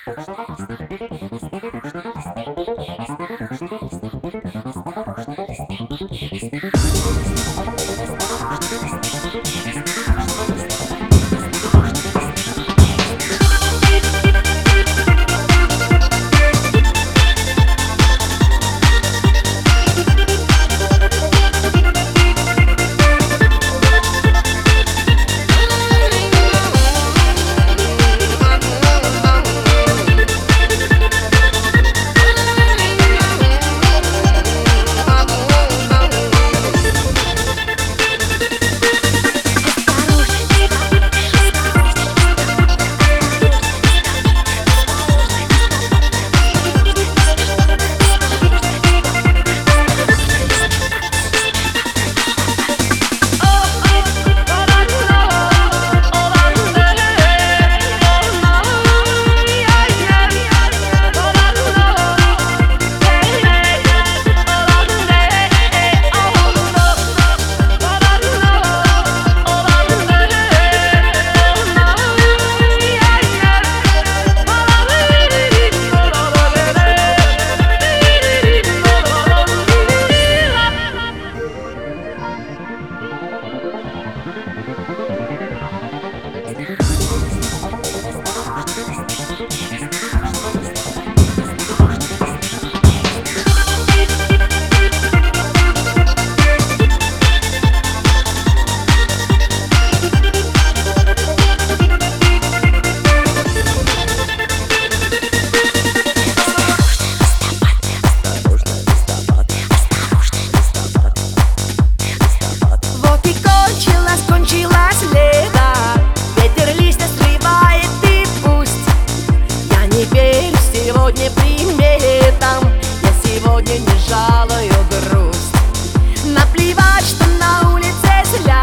Сегодня приметом я сегодня не жалую грусть. Наплевать, что на улице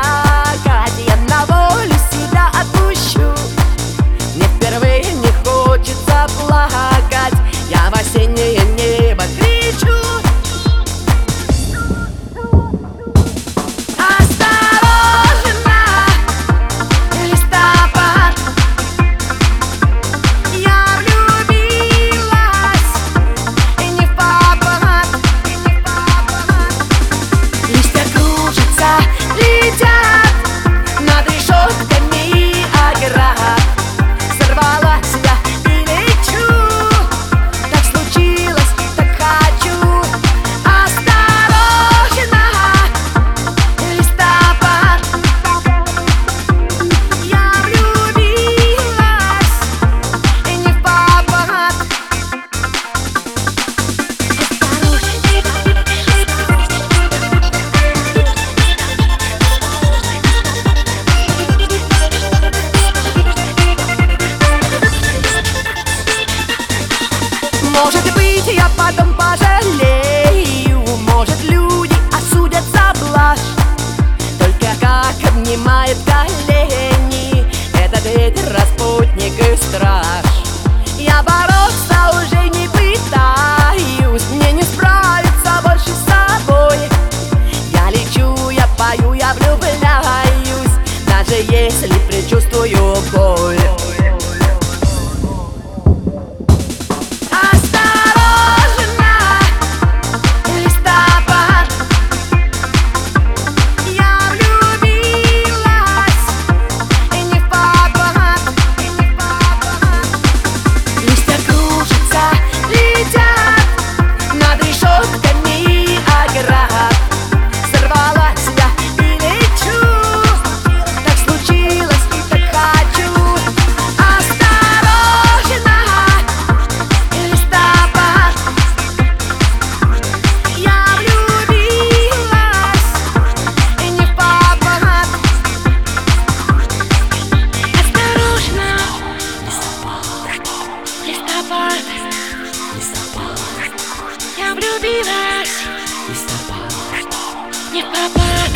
слякоть, я на волю себя отпущу. Мне впервые не хочется плакать, я в осеннее небо кричу. Может быть, я потом пожалею, может, люди осудят за блажь. Только как обнимает колени этот ветер, распутник и страж. Я бороться уже не пытаюсь, мне не справиться больше с собой. Я лечу, я пою, я влюбляюсь, даже если предчувствую боль. Я влюбилась, не в попад.